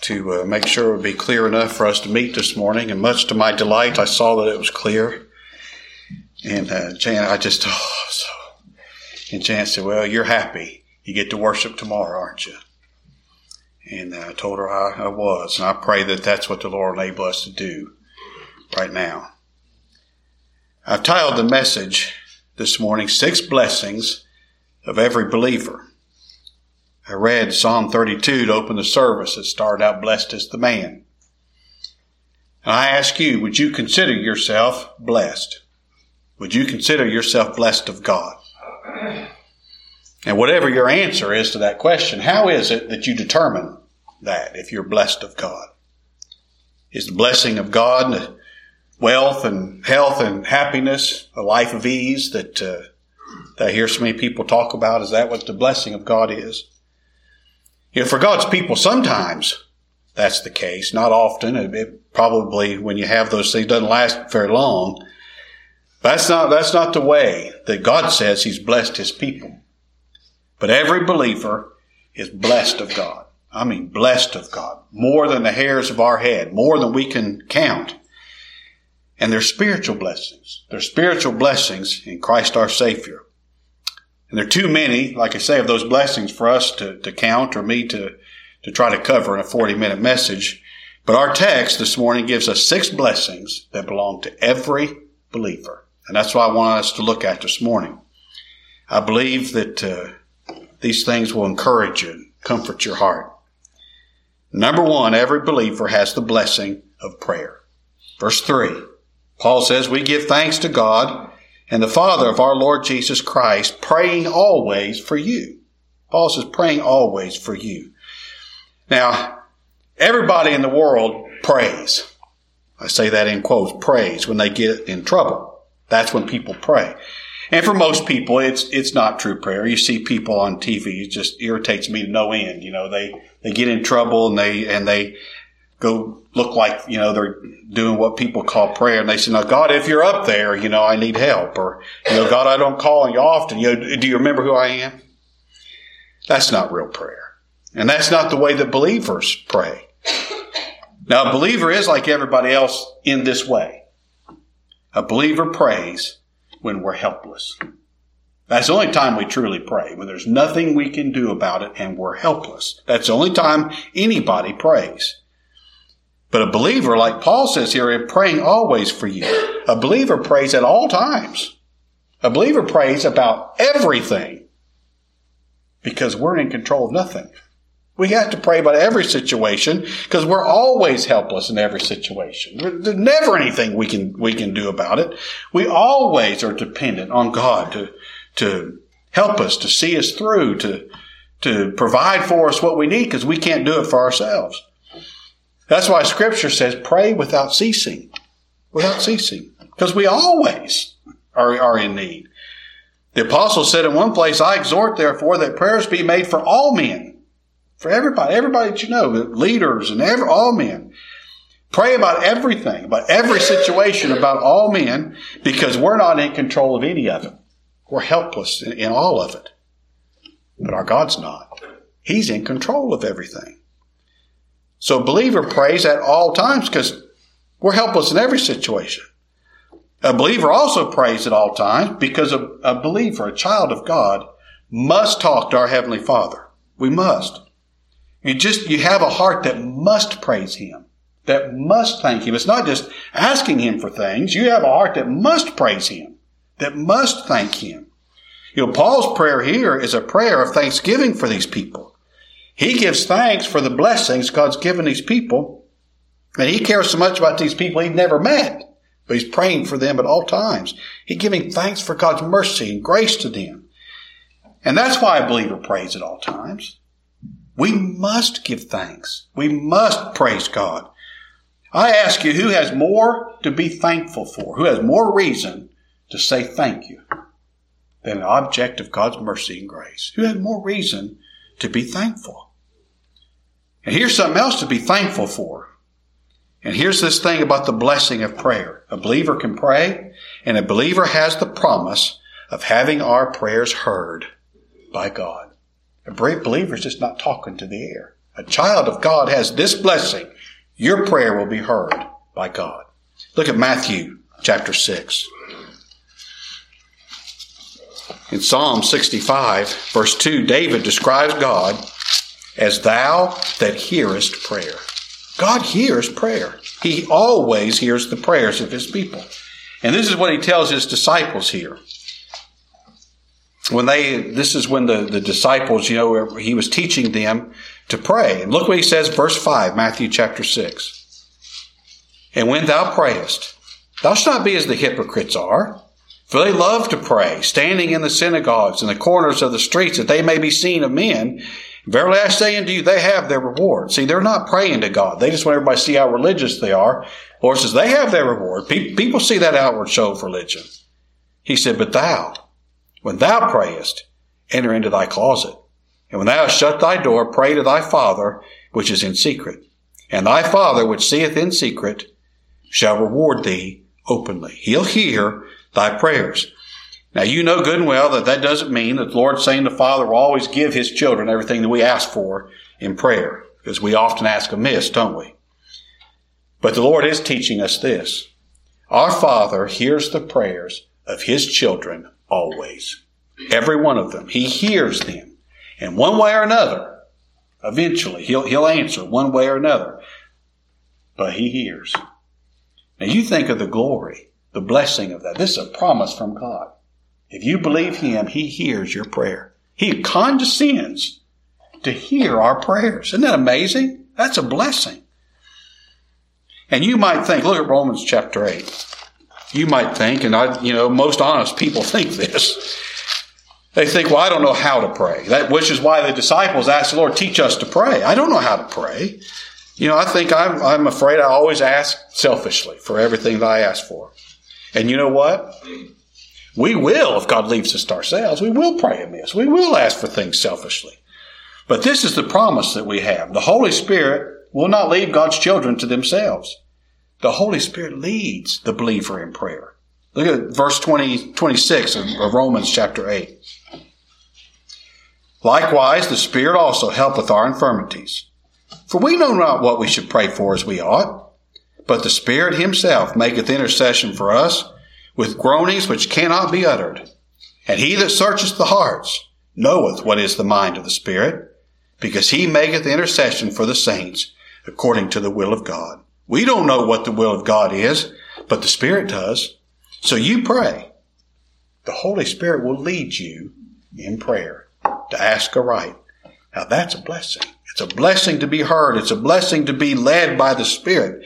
to make sure it would be clear enough for us to meet this morning. And much to my delight, I saw that it was clear. And Jan, and Jan said, well, you're happy. You get to worship tomorrow, aren't you? And I told her I was. And I pray that that's what the Lord will enable us to do right now. I've titled the message this morning, 6 Blessings of Every Believer. I read Psalm 32 to open the service. It started out, blessed is the man. And I ask you, would you consider yourself blessed? Would you consider yourself blessed of God? And whatever your answer is to that question, how is it that you determine that if you're blessed of God? Is the blessing of God wealth and health and happiness, a life of ease that I hear so many people talk about? Is that what the blessing of God is? You know, for God's people, sometimes that's the case. Not often. It probably, when you have those things, doesn't last very long. But that's not the way that God says He's blessed His people. But every believer is blessed of God. I mean, blessed of God. More than the hairs of our head. More than we can count. And they're spiritual blessings. They're spiritual blessings in Christ our Savior. And there are too many, like I say, of those blessings for us to count or me to try to cover in a 40-minute message. But our text this morning gives us 6 blessings that belong to every believer. And that's what I want us to look at this morning. I believe that these things will encourage you and comfort your heart. Number 1, every believer has the blessing of prayer. Verse 3, Paul says, we give thanks to God and the Father of our Lord Jesus Christ, praying always for you. Paul says, praying always for you. Now, everybody in the world prays. I say that in quotes, prays when they get in trouble. That's when people pray. And for most people, it's not true prayer. You see people on TV, it just irritates me to no end. You know, they get in trouble and they go look like, you know, they're doing what people call prayer. And they say, now, God, if you're up there, you know, I need help. Or, you know, God, I don't call on you often. You know, do you remember who I am? That's not real prayer. And that's not the way that believers pray. Now, a believer is like everybody else in this way. A believer prays when we're helpless. That's the only time we truly pray, when there's nothing we can do about it and we're helpless. That's the only time anybody prays. But a believer, like Paul says here, is praying always for you. A believer prays at all times. A believer prays about everything because we're in control of nothing. We have to pray about every situation because we're always helpless in every situation. There's never anything we can do about it. We always are dependent on God to help us, to see us through, to provide for us what we need because we can't do it for ourselves. That's why Scripture says, pray without ceasing. Without ceasing. Because we always are in need. The apostle said in one place, I exhort therefore that prayers be made for all men. For everybody that you know, leaders and all men. Pray about everything, about every situation, about all men, because we're not in control of any of it. We're helpless in all of it. But our God's not. He's in control of everything. So a believer prays at all times because we're helpless in every situation. A believer also prays at all times because a believer, a child of God, must talk to our Heavenly Father. We must. You have a heart that must praise Him, that must thank Him. It's not just asking Him for things. You have a heart that must praise Him, that must thank Him. You know, Paul's prayer here is a prayer of thanksgiving for these people. He gives thanks for the blessings God's given these people. And he cares so much about these people he'd never met. But he's praying for them at all times. He's giving thanks for God's mercy and grace to them. And that's why a believer prays at all times. We must give thanks. We must praise God. I ask you, who has more to be thankful for? Who has more reason to say thank you than an object of God's mercy and grace? Who has more reason to be thankful? And here's something else to be thankful for. And here's this thing about the blessing of prayer. A believer can pray, and a believer has the promise of having our prayers heard by God. A believer is just not talking to the air. A child of God has this blessing. Your prayer will be heard by God. Look at Matthew chapter 6. In Psalm 65, verse 2, David describes God as thou that hearest prayer. God hears prayer. He always hears the prayers of his people. And this is what he tells his disciples here. This is when the disciples, he was teaching them to pray. And look what he says, verse 5, Matthew chapter 6. And when thou prayest, thou shalt not be as the hypocrites are, for they love to pray, standing in the synagogues and the corners of the streets, that they may be seen of men. Verily I say unto you, they have their reward. See, they're not praying to God. They just want everybody to see how religious they are. The Lord says they have their reward. People see that outward show of religion. He said, but thou, when thou prayest, enter into thy closet. And when thou hast shut thy door, pray to thy Father, which is in secret. And thy Father, which seeth in secret, shall reward thee openly. He'll hear thy prayers. Now, you know good and well that doesn't mean that the Lord saying the Father will always give his children everything that we ask for in prayer, because we often ask amiss, don't we? But the Lord is teaching us this. Our Father hears the prayers of his children always. Every one of them. He hears them. And one way or another, eventually, he'll answer one way or another. But he hears. Now, you think of the glory, the blessing of that. This is a promise from God. If you believe him, he hears your prayer. He condescends to hear our prayers. Isn't that amazing? That's a blessing. And you might think, look at Romans chapter 8. You might think, and most honest people think this. They think, well, I don't know how to pray. Which is why the disciples asked the Lord, teach us to pray. I don't know how to pray. I think I'm afraid I always ask selfishly for everything that I ask for. And you know what? We will, if God leaves us to ourselves, we will pray amiss. We will ask for things selfishly. But this is the promise that we have. The Holy Spirit will not leave God's children to themselves. The Holy Spirit leads the believer in prayer. Look at verse 26 of Romans chapter 8. Likewise, the Spirit also helpeth our infirmities. For we know not what we should pray for as we ought, but the Spirit himself maketh intercession for us with groanings which cannot be uttered. And he that searcheth the hearts knoweth what is the mind of the Spirit, because he maketh intercession for the saints according to the will of God. We don't know what the will of God is, but the Spirit does. So you pray. The Holy Spirit will lead you in prayer to ask aright. Now that's a blessing. It's a blessing to be heard. It's a blessing to be led by the Spirit.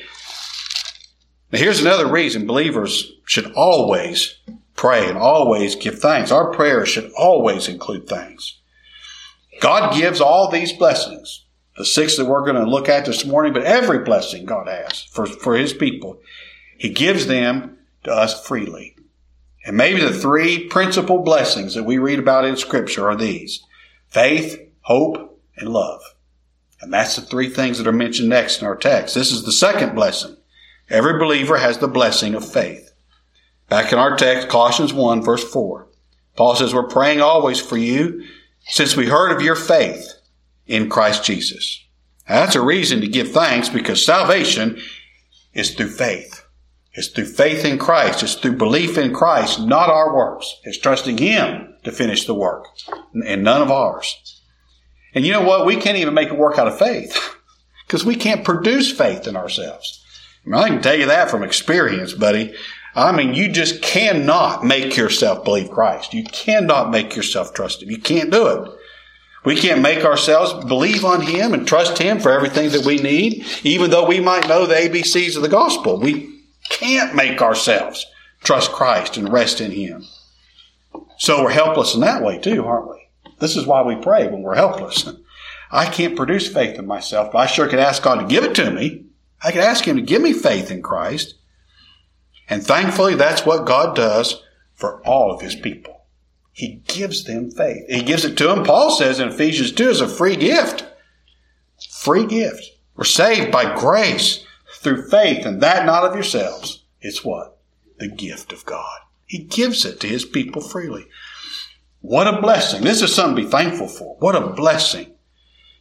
Now here's another reason believers should always pray and always give thanks. Our prayers should always include thanks. God gives all these blessings, the 6 that we're going to look at this morning, but every blessing God has for his people, he gives them to us freely. And maybe the 3 principal blessings that we read about in Scripture are these: faith, hope, and love. And that's the 3 things that are mentioned next in our text. This is the second blessing. Every believer has the blessing of faith. Back in our text, Colossians 1, verse 4, Paul says, we're praying always for you, since we heard of your faith in Christ Jesus. Now, that's a reason to give thanks, because salvation is through faith. It's through faith in Christ. It's through belief in Christ, not our works. It's trusting him to finish the work, and none of ours. And you know what? We can't even make a work out of faith, because we can't produce faith in ourselves. I can tell you that from experience, buddy. You just cannot make yourself believe Christ. You cannot make yourself trust him. You can't do it. We can't make ourselves believe on him and trust him for everything that we need, even though we might know the ABCs of the gospel. We can't make ourselves trust Christ and rest in him. So we're helpless in that way too, aren't we? This is why we pray when we're helpless. I can't produce faith in myself, but I sure can ask God to give it to me. I can ask him to give me faith in Christ. And thankfully, that's what God does for all of his people. He gives them faith. He gives it to them. Paul says in Ephesians 2, as a free gift. Free gift. We're saved by grace through faith, and that not of yourselves. It's what? The gift of God. He gives it to his people freely. What a blessing. This is something to be thankful for. What a blessing.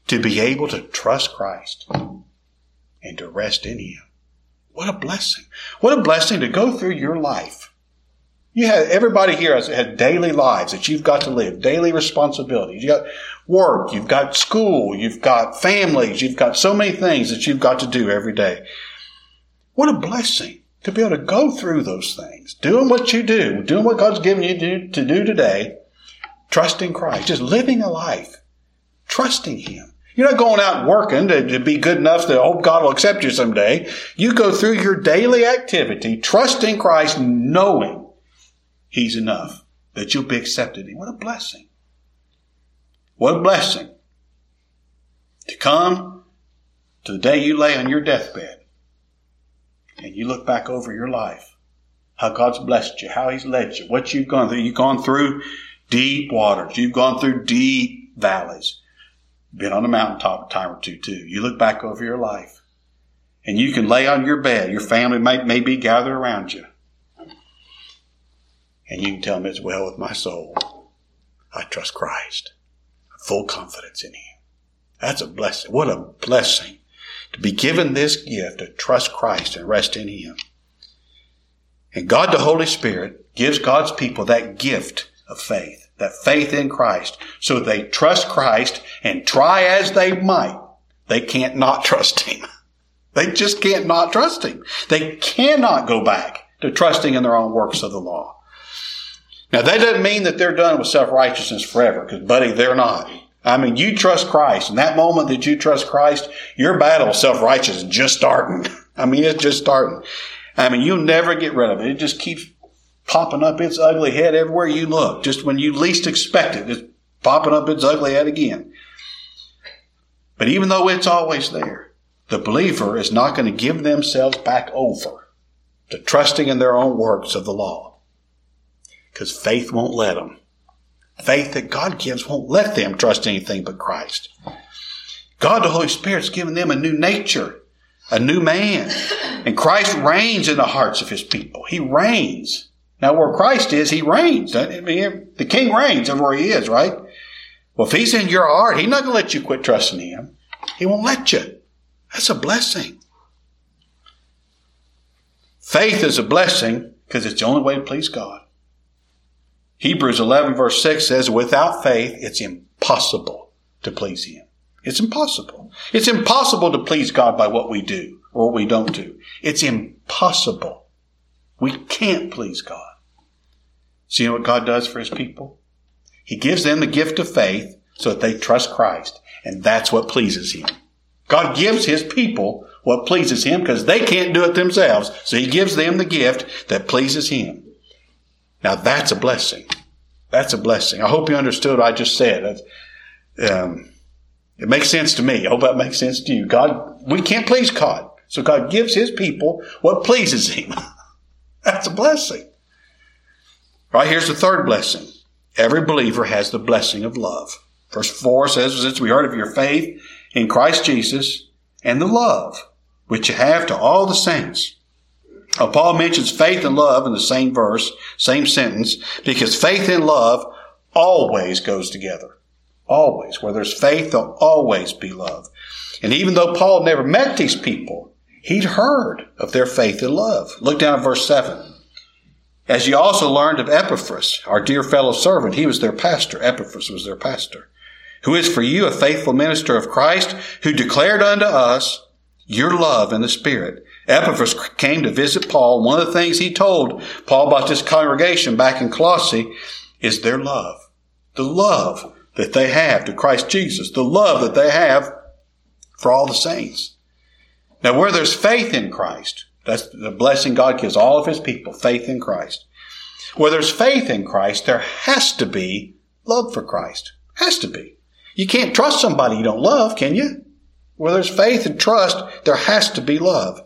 to be able to trust Christ and to rest in Him. What a blessing. What a blessing to go through your life. You have, everybody here has daily lives that you've got to live, daily responsibilities. You've got work, you've got school, you've got families, you've got so many things that you've got to do every day. What a blessing to be able to go through those things, doing what you do, doing what God's given you to do today, trusting Christ, just living a life, trusting Him. You're not going out and working to be good enough to hope God will accept you someday. You go through your daily activity, trusting Christ, knowing He's enough, that you'll be accepted. What a blessing. What a blessing to come to the day you lay on your deathbed and you look back over your life, how God's blessed you, how He's led you, what you've gone through. You've gone through deep waters. You've gone through deep valleys. Been on a mountaintop a time or two too. You look back over your life and you can lay on your bed. Your family may be gathered around you. And you can tell them, it's well with my soul. I trust Christ. Full confidence in Him. That's a blessing. What a blessing to be given this gift to trust Christ and rest in Him. And God the Holy Spirit gives God's people that gift of faith, that faith in Christ, so that they trust Christ and try as they might, they can't not trust Him. They just can't not trust Him. They cannot go back to trusting in their own works of the law. Now, that doesn't mean that they're done with self-righteousness forever, because, buddy, they're not. I mean, you trust Christ. And that moment that you trust Christ, your battle with self-righteousness is just starting. I mean, it's just starting. I mean, you'll never get rid of it. It just keeps popping up its ugly head everywhere you look. Just when you least expect it, it's popping up its ugly head again. But even though it's always there, the believer is not going to give themselves back over to trusting in their own works of the law. Because faith won't let them. Faith that God gives won't let them trust anything but Christ. God, the Holy Spirit's given them a new nature, a new man. And Christ reigns in the hearts of His people. He reigns. Now, where Christ is, He reigns. I mean, the King reigns everywhere He is, right? Well, if He's in your heart, He's not going to let you quit trusting Him. He won't let you. That's a blessing. Faith is a blessing because it's the only way to please God. Hebrews 11 verse 6 says, without faith, it's impossible to please Him. It's impossible. It's impossible to please God by what we do or what we don't do. It's impossible. We can't please God. So you know what God does for His people? He gives them the gift of faith so that they trust Christ. And that's what pleases Him. God gives His people what pleases Him because they can't do it themselves. So He gives them the gift that pleases Him. Now that's a blessing. That's a blessing. I hope you understood what I just said. It makes sense to me. I hope that makes sense to you. God, we can't please God. So God gives His people what pleases Him. That's a blessing. Right, here's the third blessing. Every believer has the blessing of love. Verse 4 says, since we heard of your faith in Christ Jesus and the love which you have to all the saints. Paul mentions faith and love in the same verse, same sentence, because faith and love always goes together. Always. Where there's faith, there'll always be love. And even though Paul never met these people, he'd heard of their faith and love. Look down at verse 7. As you also learned of Epaphras, our dear fellow servant, he was their pastor. Epaphras was their pastor, who is for you a faithful minister of Christ, who declared unto us your love in the Spirit. Epaphras came to visit Paul. One of the things he told Paul about this congregation back in Colossae is their love. The love that they have to Christ Jesus. The love that they have for all the saints. Now, where there's faith in Christ, that's the blessing God gives all of His people, faith in Christ. Where there's faith in Christ, there has to be love for Christ. Has to be. You can't trust somebody you don't love, can you? Where there's faith and trust, there has to be love.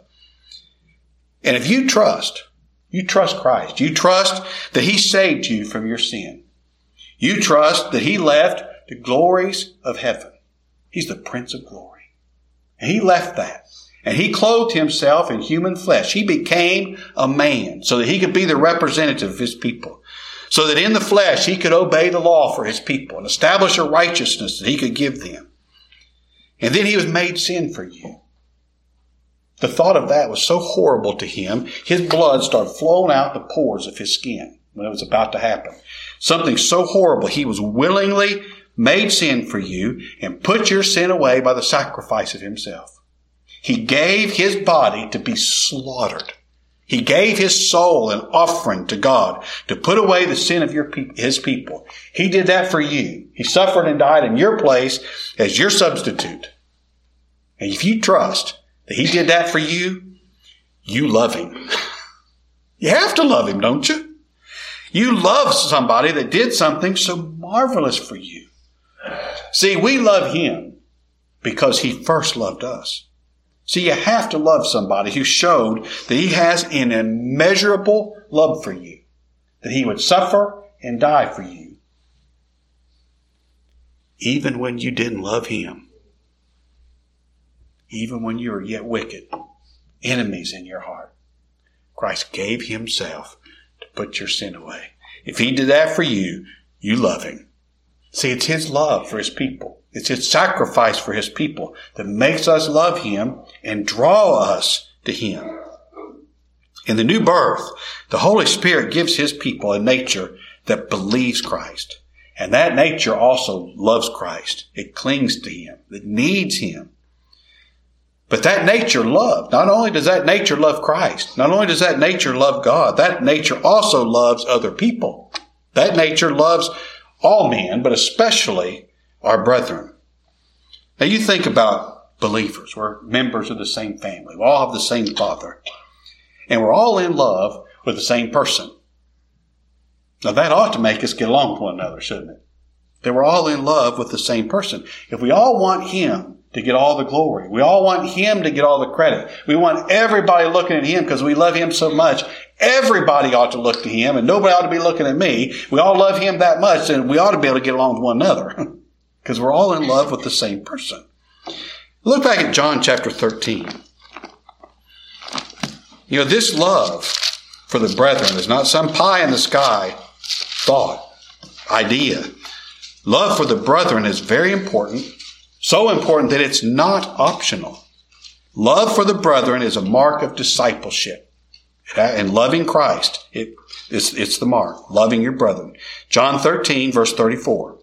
And if you trust Christ. You trust that He saved you from your sin. You trust that He left the glories of heaven. He's the Prince of Glory. And He left that. And He clothed Himself in human flesh. He became a man so that He could be the representative of His people. So that in the flesh He could obey the law for His people and establish a righteousness that He could give them. And then he was made sin for you. The thought of that was so horrible to him, his blood started flowing out the pores of his skin when it was about to happen. Something so horrible. He was willingly made sin for you and put your sin away by the sacrifice of himself. He gave his body to be slaughtered. He gave his soul an offering to God to put away the sin of his people. He did that for you. He suffered and died in your place as your substitute. And if you trust that he did that for you, you love him. You have to love him, don't you? You love somebody that did something so marvelous for you. See, we love him because he first loved us. See, you have to love somebody who showed that he has an immeasurable love for you, that he would suffer and die for you, even when you didn't love him, even when you were yet wicked, enemies in your heart. Christ gave himself to put your sin away. If he did that for you, you love him. See, it's his love for his people. It's his sacrifice for his people that makes us love him and draw us to him. In the new birth, the Holy Spirit gives his people a nature that believes Christ. And that nature also loves Christ. It clings to him. It needs him. But that nature love, not only does that nature love Christ, not only does that nature love God, that nature also loves other people. That nature loves all men, but especially our brethren. Now you think about believers. We're members of the same family. We all have the same Father. And we're all in love with the same person. Now that ought to make us get along with one another, shouldn't it? That we're all in love with the same person. If we all want him to get all the glory, we all want him to get all the credit, we want everybody looking at him because we love him so much, everybody ought to look to him and nobody ought to be looking at me. We all love him that much and we ought to be able to get along with one another because we're all in love with the same person. Look back at John chapter 13. You know, this love for the brethren is not some pie in the sky thought, idea. Love for the brethren is very important, so important that it's not optional. Love for the brethren is a mark of discipleship. And loving Christ, it's the mark, loving your brethren. John 13, verse 34.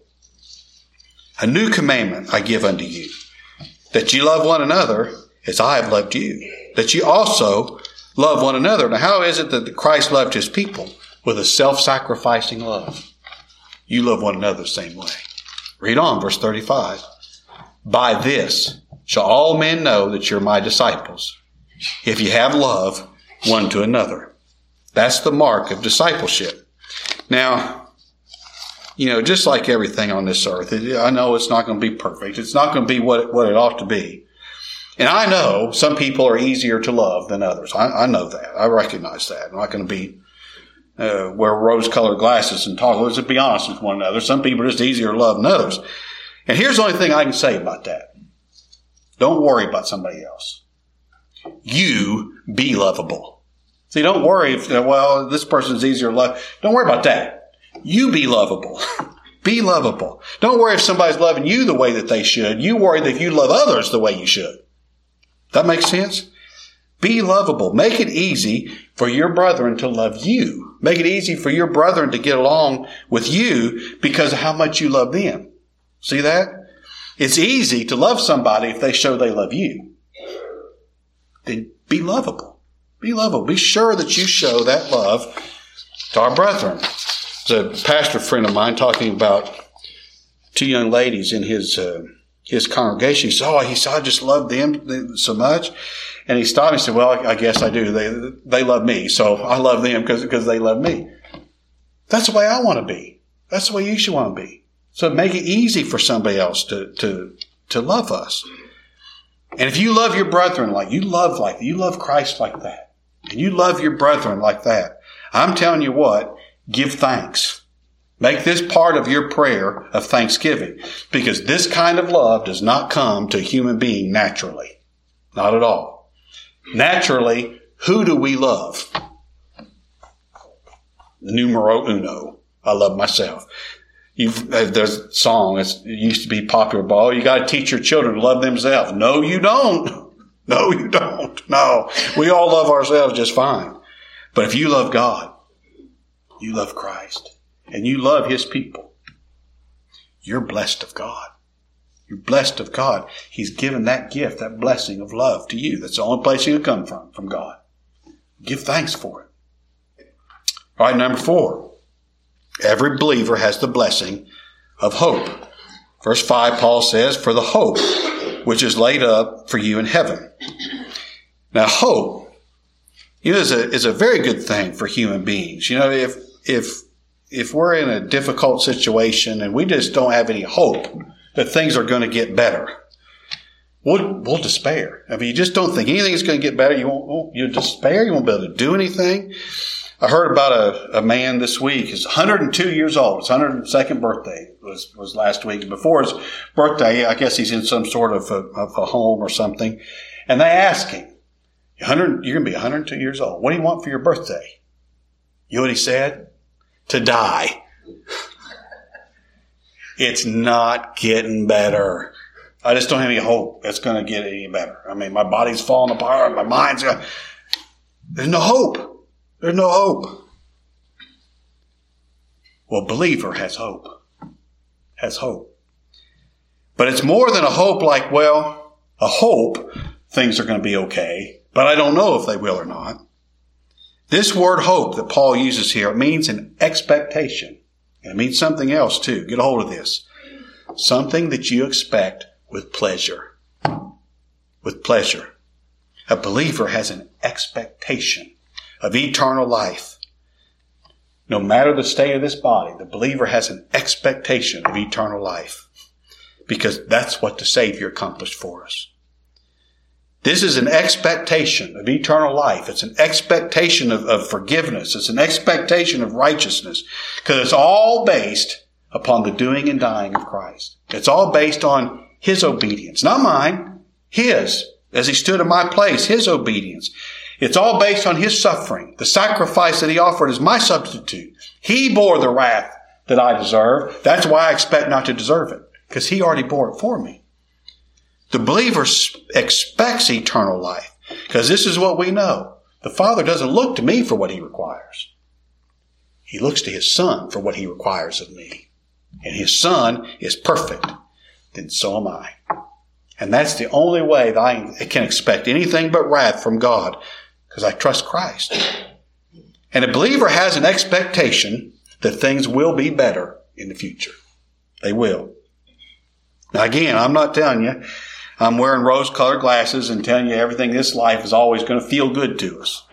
A new commandment I give unto you, that ye love one another as I have loved you, that ye also love one another. Now, how is it that Christ loved his people? With a self-sacrificing love. You love one another the same way. Read on, verse 35. By this shall all men know that you're my disciples, if you have love one to another. That's the mark of discipleship. Now, you know, just like everything on this earth, I know it's not going to be perfect. It's not going to be what it ought to be. And I know some people are easier to love than others. I know that. I recognize that. I'm not going to be wear rose-colored glasses and talk. Let's be honest with one another. Some people are just easier to love than others. And here's the only thing I can say about that. Don't worry about somebody else. You be lovable. See, don't worry if, well, this person's easier to love. Don't worry about that. You be lovable. Be lovable. Don't worry if somebody's loving you the way that they should. You worry that if you love others the way you should. That makes sense? Be lovable. Make it easy for your brethren to love you. Make it easy for your brethren to get along with you because of how much you love them. See that? It's easy to love somebody if they show they love you. Then be lovable. Be lovable. Be sure that you show that love to our brethren. There's a pastor friend of mine talking about two young ladies in his congregation. He said, I just love them so much. And he stopped and said, well, I guess I do. They love me, so I love them because they love me. That's the way I want to be. That's the way you should want to be. So make it easy for somebody else to love us. And if you love your brethren like you love Christ like that, and you love your brethren like that, I'm telling you what, give thanks. Make this part of your prayer of thanksgiving, because this kind of love does not come to a human being naturally. Not at all. Naturally, who do we love? Numero uno. I love myself. There's a song. It used to be popular. Oh, you got to teach your children to love themselves. No, you don't. No, you don't. No, we all love ourselves just fine. But if you love God, you love Christ, and you love His people, you're blessed of God. You're blessed of God. He's given that gift, that blessing of love to you. That's the only place you can come from God. Give thanks for it. All right, number 4. Every believer has the blessing of hope. Verse 5, Paul says, for the hope which is laid up for you in heaven. Now, hope, is a very good thing for human beings. If we're in a difficult situation and we just don't have any hope that things are going to get better, we'll despair. I mean, you just don't think anything is going to get better. You'll despair. You won't be able to do anything. I heard about a man this week. He's 102 years old. His 102nd birthday was last week. Before his birthday, I guess he's in some sort of a home or something. And they asked him, you're going to be 102 years old. What do you want for your birthday? You know what he said? To die. It's not getting better. I just don't have any hope it's going to get any better. I mean, my body's falling apart. My mind's going. There's no hope. There's no hope. Well, believer has hope. Has hope. But it's more than a hope like, well, a hope things are going to be okay, but I don't know if they will or not. This word hope that Paul uses here, it means an expectation. And it means something else too. Get a hold of this. Something that you expect with pleasure. With pleasure. A believer has an expectation of eternal life. No matter the state of this body, the believer has an expectation of eternal life. Because that's what the Savior accomplished for us. This is an expectation of eternal life. It's an expectation of forgiveness. It's an expectation of righteousness. Because it's all based upon the doing and dying of Christ. It's all based on His obedience. Not mine. His. As He stood in my place. His obedience. It's all based on His suffering. The sacrifice that He offered is my substitute. He bore the wrath that I deserve. That's why I expect not to deserve it. Because He already bore it for me. The believer expects eternal life. Because this is what we know. The Father doesn't look to me for what He requires. He looks to His Son for what He requires of me. And His Son is perfect. Then so am I. And that's the only way that I can expect anything but wrath from God. Because I trust Christ. And a believer has an expectation that things will be better in the future. They will. Now again, I'm not telling you, I'm wearing rose-colored glasses and telling you everything in this life is always going to feel good to us.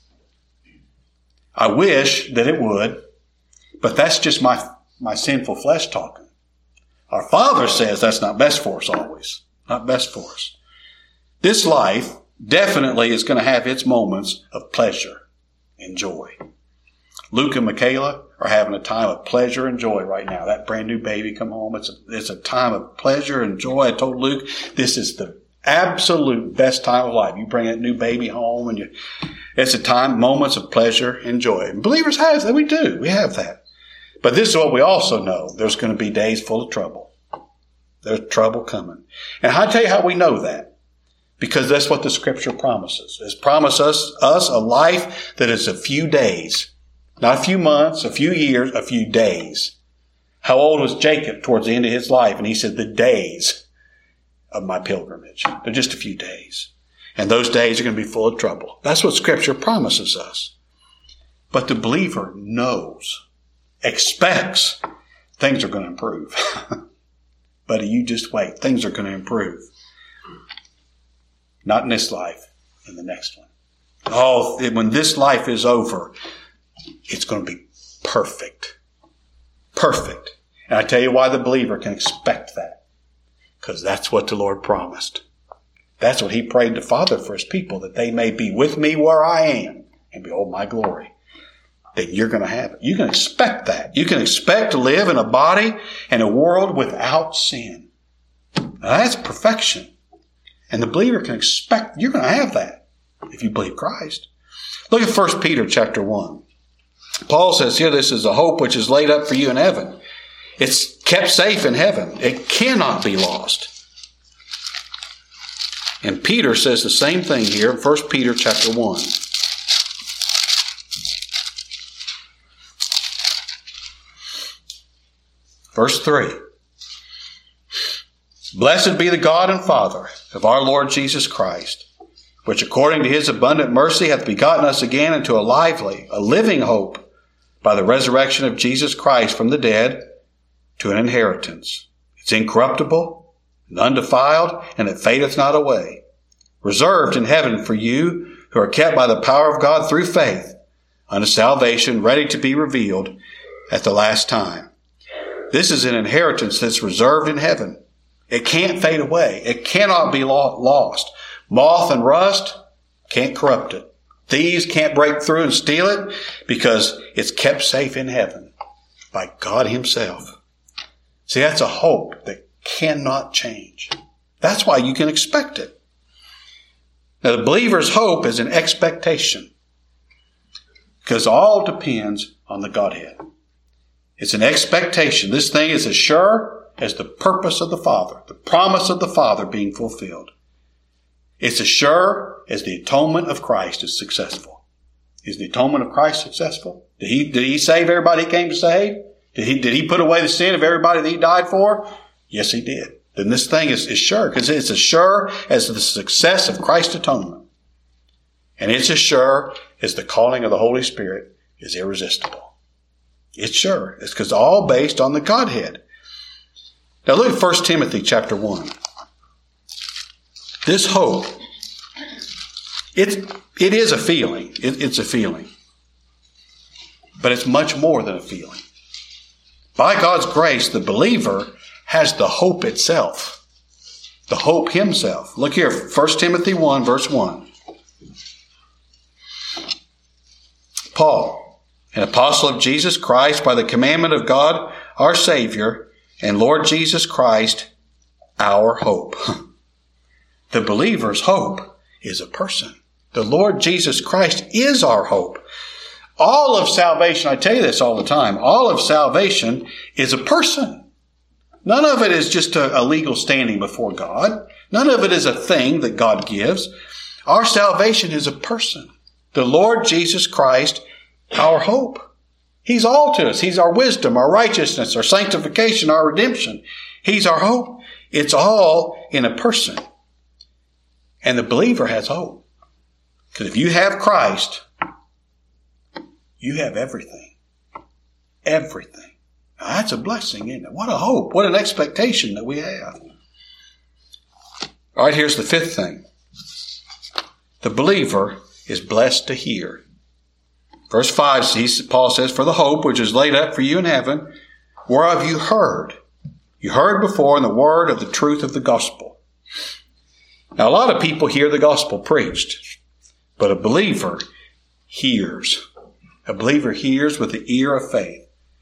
I wish that it would, but that's just my sinful flesh talking. Our Father says that's not best for us always. Not best for us. This life definitely is going to have its moments of pleasure and joy. Luke and Michaela are having a time of pleasure and joy right now. That brand new baby come home. It's a time of pleasure and joy. I told Luke, this is the absolute best time of life. You bring that new baby home and it's a time, moments of pleasure and joy. And believers have that. We do. We have that. But this is what we also know. There's going to be days full of trouble. There's trouble coming. And I tell you how we know that. Because that's what the Scripture promises. It's promised us a life that is a few days. Not a few months, a few years, a few days. How old was Jacob towards the end of his life? And he said, the days of my pilgrimage. They're just a few days. And those days are going to be full of trouble. That's what Scripture promises us. But the believer knows, expects things are going to improve. But you just wait. Things are going to improve. Not in this life, in the next one. Oh, when this life is over, it's going to be perfect. Perfect. And I tell you why the believer can expect that. Because that's what the Lord promised. That's what He prayed to Father for His people, that they may be with me where I am and behold my glory. That you're going to have it. You can expect that. You can expect to live in a body and a world without sin. Now that's perfection. And the believer can expect, you're going to have that if you believe Christ. Look at 1 Peter chapter 1. Paul says here, this is a hope which is laid up for you in heaven. It's kept safe in heaven. It cannot be lost. And Peter says the same thing here in 1 Peter chapter 1. Verse 3. Blessed be the God and Father of our Lord Jesus Christ, which according to his abundant mercy hath begotten us again into a living hope by the resurrection of Jesus Christ from the dead to an inheritance. It's incorruptible and undefiled, and it fadeth not away, reserved in heaven for you who are kept by the power of God through faith unto salvation, ready to be revealed at the last time. This is an inheritance that's reserved in heaven. It can't fade away. It cannot be lost. Moth and rust can't corrupt it. Thieves can't break through and steal it because it's kept safe in heaven by God himself. See, that's a hope that cannot change. That's why you can expect it. Now, the believer's hope is an expectation because all depends on the Godhead. It's an expectation. This thing is as sure as the purpose of the Father, the promise of the Father being fulfilled. It's as sure as the atonement of Christ is successful. Is the atonement of Christ successful? Did he save everybody he came to save? Did he put away the sin of everybody that he died for? Yes, he did. Then this thing is sure, because it's as sure as the success of Christ's atonement. And it's as sure as the calling of the Holy Spirit is irresistible. It's sure. It's because all based on the Godhead. Now look at 1 Timothy chapter 1. This hope, it is a feeling. It's a feeling. But it's much more than a feeling. By God's grace, the believer has the hope itself. The hope himself. Look here, 1 Timothy 1, verse 1. Paul, an apostle of Jesus Christ, by the commandment of God, our Savior, and Lord Jesus Christ, our hope. The believer's hope is a person. The Lord Jesus Christ is our hope. All of salvation, I tell you this all the time, all of salvation is a person. None of it is just a legal standing before God. None of it is a thing that God gives. Our salvation is a person. The Lord Jesus Christ, our hope. He's all to us. He's our wisdom, our righteousness, our sanctification, our redemption. He's our hope. It's all in a person. And the believer has hope. Because if you have Christ, you have everything. Everything. Now, that's a blessing, isn't it? What a hope. What an expectation that we have. All right, here's the fifth thing. The believer is blessed to hear. Verse 5, Paul says, for the hope which is laid up for you in heaven, whereof you heard. You heard before in the word of the truth of the gospel. Now, a lot of people hear the gospel preached, but a believer hears. A believer hears with the ear of faith.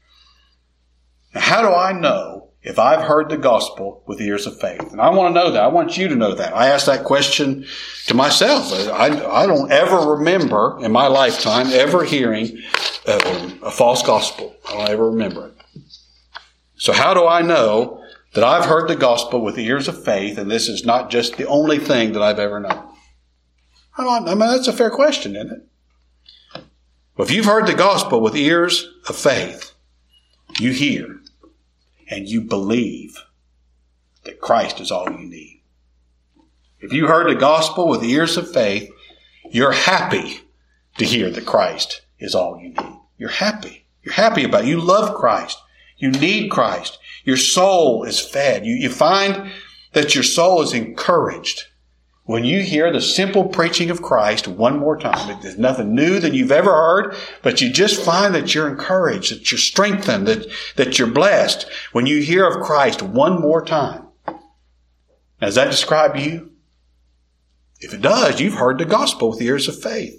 Now, how do I know if I've heard the gospel with ears of faith? And I want to know that. I want you to know that. I ask that question to myself. I don't ever remember in my lifetime ever hearing a false gospel. I don't ever remember it. So how do I know that I've heard the gospel with ears of faith and this is not just the only thing that I've ever known? I mean, that's a fair question, isn't it? Well, if you've heard the gospel with ears of faith, you hear and you believe that Christ is all you need. If you heard the gospel with ears of faith, you're happy to hear that Christ is all you need. You're happy. You're happy about it. You love Christ. You need Christ. Your soul is fed. You find that your soul is encouraged when you hear the simple preaching of Christ one more time. There's nothing new than you've ever heard, but you just find that you're encouraged, that you're strengthened, that you're blessed when you hear of Christ one more time. Now, does that describe you? If it does, you've heard the gospel with ears of faith.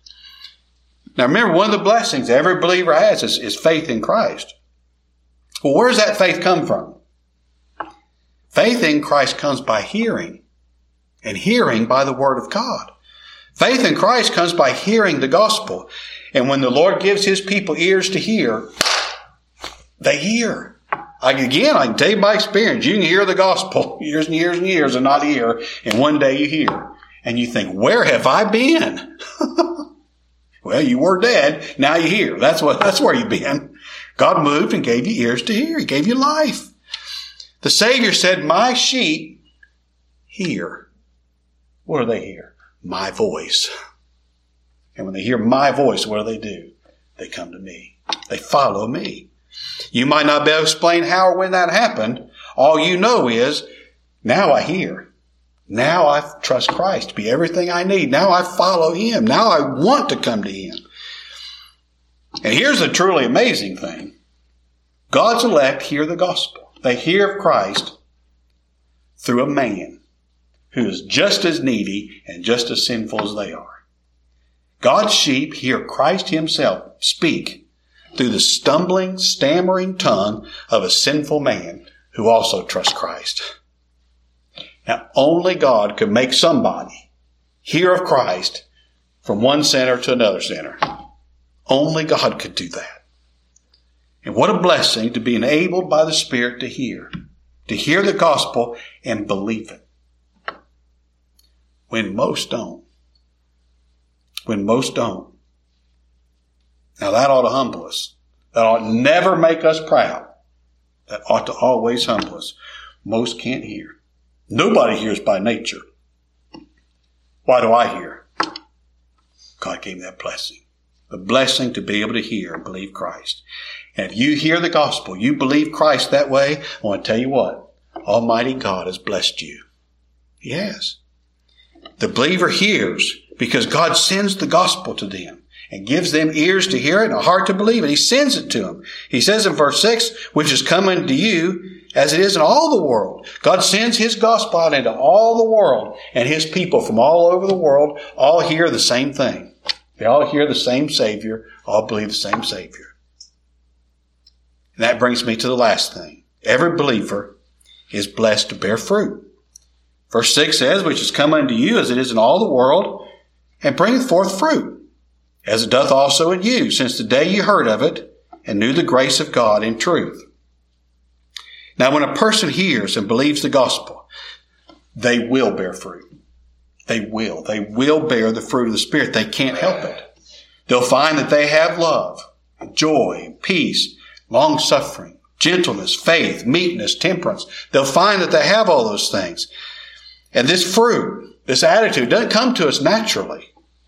Now remember, one of the blessings every believer has is faith in Christ. Well, where does that faith come from? Faith in Christ comes by hearing, and hearing by the Word of God. Faith in Christ comes by hearing the gospel. And when the Lord gives His people ears to hear, they hear. I can tell you by experience, you can hear the gospel years and years and years and not hear, and one day you hear. And you think, where have I been? Well, you were dead. Now you hear. That's where you've been. God moved and gave you ears to hear. He gave you life. The Savior said, my sheep hear. What do they hear? My voice. And when they hear my voice, what do? They come to me. They follow me. You might not be able to explain how or when that happened. All you know is, now I hear. Now I trust Christ to be everything I need. Now I follow Him. Now I want to come to Him. And here's the truly amazing thing. God's elect hear the gospel. They hear of Christ through a man who is just as needy and just as sinful as they are. God's sheep hear Christ Himself speak through the stumbling, stammering tongue of a sinful man who also trusts Christ. Now, only God could make somebody hear of Christ from one sinner to another sinner. Only God could do that. And what a blessing to be enabled by the Spirit to hear the gospel and believe it. When most don't. When most don't. Now that ought to humble us. That ought never make us proud. That ought to always humble us. Most can't hear. Nobody hears by nature. Why do I hear? God gave me that blessing. The blessing to be able to hear and believe Christ. And if you hear the gospel, you believe Christ that way, I want to tell you what, Almighty God has blessed you. He has. The believer hears because God sends the gospel to them and gives them ears to hear it and a heart to believe it. He sends it to them. He says in verse 6, which is coming to you as it is in all the world. God sends His gospel out into all the world, and His people from all over the world all hear the same thing. They all hear the same Savior, all believe the same Savior. And that brings me to the last thing. Every believer is blessed to bear fruit. Verse 6 says, which is come unto you as it is in all the world, and bringeth forth fruit, as it doth also in you, since the day you heard of it, and knew the grace of God in truth. Now, when a person hears and believes the gospel, they will bear fruit. They will. They will bear the fruit of the Spirit. They can't help it. They'll find that they have love, joy, peace, long-suffering, gentleness, faith, meekness, temperance. They'll find that they have all those things. And this fruit, this attitude, doesn't come to us naturally.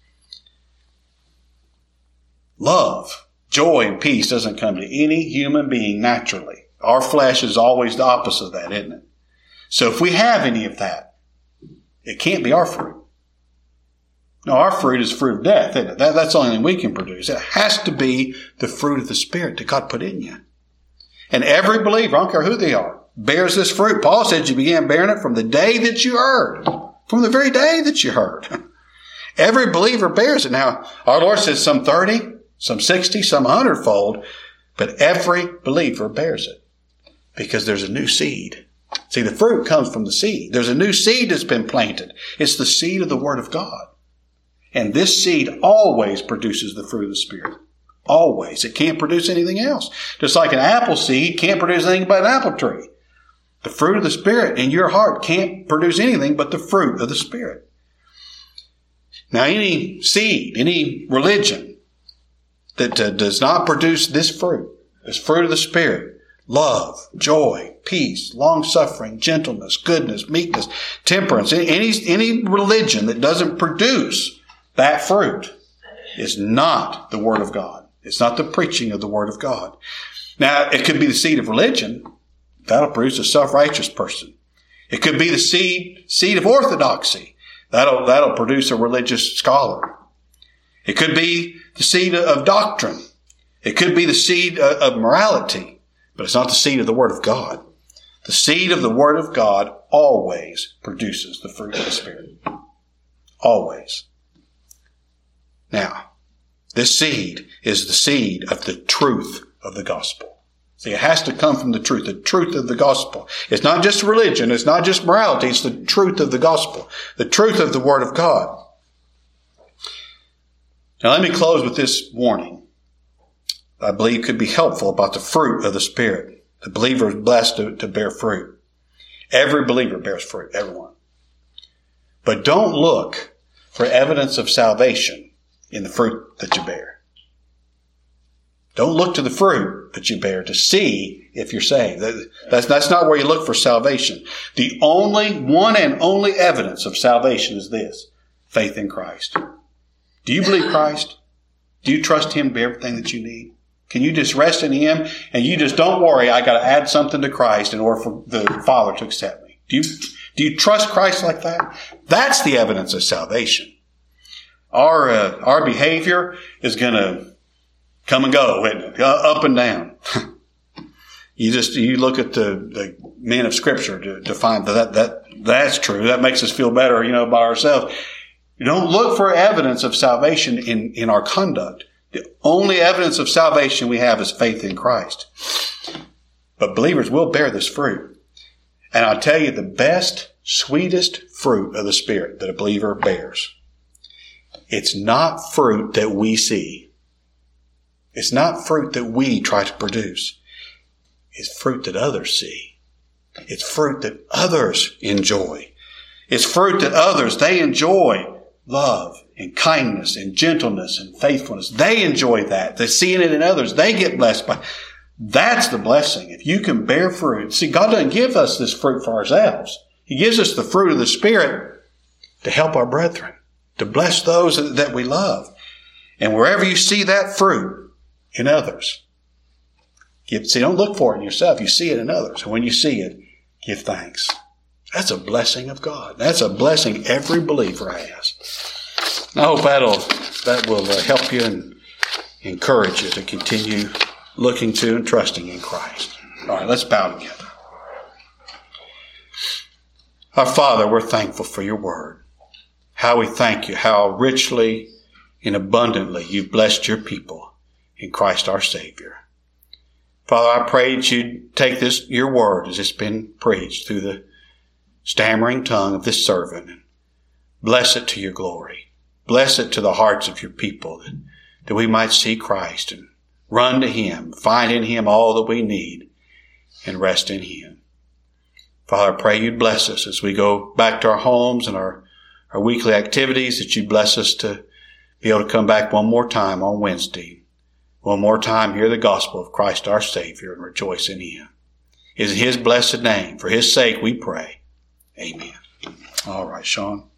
Love, joy, and peace doesn't come to any human being naturally. Our flesh is always the opposite of that, isn't it? So if we have any of that, it can't be our fruit. No, our fruit is fruit of death, isn't it? That's the only thing we can produce. It has to be the fruit of the Spirit that God put in you. And every believer, I don't care who they are, bears this fruit. Paul said you began bearing it from the day that you heard. From the very day that you heard. Every believer bears it. Now, our Lord says some 30, some 60, some 100-fold, but every believer bears it. Because there's a new seed. See, the fruit comes from the seed. There's a new seed that's been planted. It's the seed of the Word of God. And this seed always produces the fruit of the Spirit. Always. It can't produce anything else. Just like an apple seed can't produce anything but an apple tree. The fruit of the Spirit in your heart can't produce anything but the fruit of the Spirit. Now, any seed, any religion that does not produce this fruit of the Spirit, love, joy, peace, long-suffering, gentleness, goodness, meekness, temperance. Any religion that doesn't produce that fruit is not the Word of God. It's not the preaching of the Word of God. Now, it could be the seed of religion. That'll produce a self-righteous person. It could be the seed of orthodoxy. That'll produce a religious scholar. It could be the seed of doctrine. It could be the seed of morality. But it's not the seed of the Word of God. The seed of the Word of God always produces the fruit of the Spirit. Always. Now, this seed is the seed of the truth of the gospel. See, it has to come from the truth of the gospel. It's not just religion. It's not just morality. It's the truth of the gospel. The truth of the Word of God. Now, let me close with this warning. I believe could be helpful about the fruit of the Spirit. The believer is blessed to bear fruit. Every believer bears fruit, everyone. But don't look for evidence of salvation in the fruit that you bear. Don't look to the fruit that you bear to see if you're saved. That's not where you look for salvation. The only one and only evidence of salvation is this: faith in Christ. Do you believe Christ? Do you trust Him to be everything that you need? Can you just rest in Him and you just don't worry, I got to add something to Christ in order for the Father to accept me? Do you trust Christ like that? That's the evidence of salvation. Our behavior is going to come and go, isn't it? Up and down. You look at the men of Scripture to find that's true. That makes us feel better, by ourselves. You don't look for evidence of salvation in our conduct. The only evidence of salvation we have is faith in Christ. But believers will bear this fruit. And I'll tell you, the best, sweetest fruit of the Spirit that a believer bears, it's not fruit that we see. It's not fruit that we try to produce. It's fruit that others see. It's fruit that others enjoy. It's fruit that others, they enjoy love and kindness and gentleness and faithfulness. They enjoy that. They're seeing it in others. They get blessed by. That's the blessing. If you can bear fruit. See, God doesn't give us this fruit for ourselves. He gives us the fruit of the Spirit to help our brethren, to bless those that we love. And wherever you see that fruit in others, don't look for it in yourself. You see it in others. And when you see it, give thanks. That's a blessing of God. That's a blessing every believer has. And I hope that will help you and encourage you to continue looking to and trusting in Christ. All right, let's bow together. Our Father, we're thankful for your word. How we thank you, how richly and abundantly you've blessed your people in Christ our Savior. Father, I pray that you'd take your word as it's been preached through the stammering tongue of this servant, and bless it to your glory. Bless it to the hearts of your people, that we might see Christ and run to Him, find in Him all that we need, and rest in Him. Father, I pray you'd bless us as we go back to our homes and our weekly activities, that you'd bless us to be able to come back one more time on Wednesday, one more time hear the gospel of Christ our Savior and rejoice in Him. It's in His blessed name, for His sake we pray. Amen. All right, Sean.